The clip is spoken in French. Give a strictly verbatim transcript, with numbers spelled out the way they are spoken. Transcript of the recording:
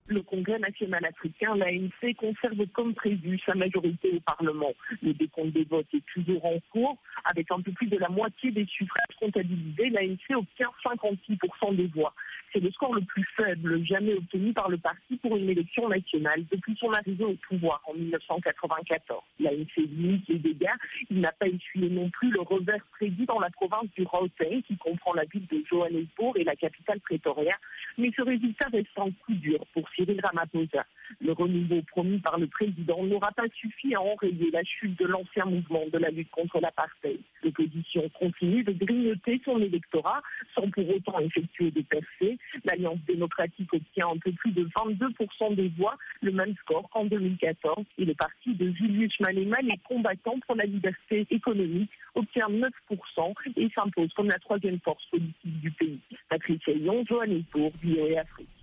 Le Congrès national africain, l'A N C, conserve comme prévu sa majorité au Parlement. Le décompte des votes est toujours en cours. Avec un peu plus de la moitié des suffrages comptabilisés, l'A N C obtient cinquante-six pour cent des voix. C'est le score le plus faible jamais obtenu par le parti pour une élection nationale depuis son arrivée au pouvoir en mille neuf cent quatre-vingt-quatorze. L'A N C limite les dégâts. Il n'a pas essuyé non plus le revers prévu dans la province du Gauteng, qui comprend la ville de Johannesburg et la capitale Pretoria. Mais ce résultat reste un coup dur pour Cyril Ramaphosa. Le renouveau promis par le président n'aura pas suffi à enrayer la chute de l'ancien mouvement de la lutte contre l'apartheid. L'opposition continue de grignoter son électorat sans pour autant effectuer des percées. L'Alliance démocratique obtient un peu plus de vingt-deux pour cent des voix, le même score qu'en deux mille quatorze. Et le parti de Julius Malema, les combattants pour la liberté économique, obtient neuf pour cent et s'impose comme la troisième force politique du pays. Patricia Lyon, Johannesburg, V O A Afrique.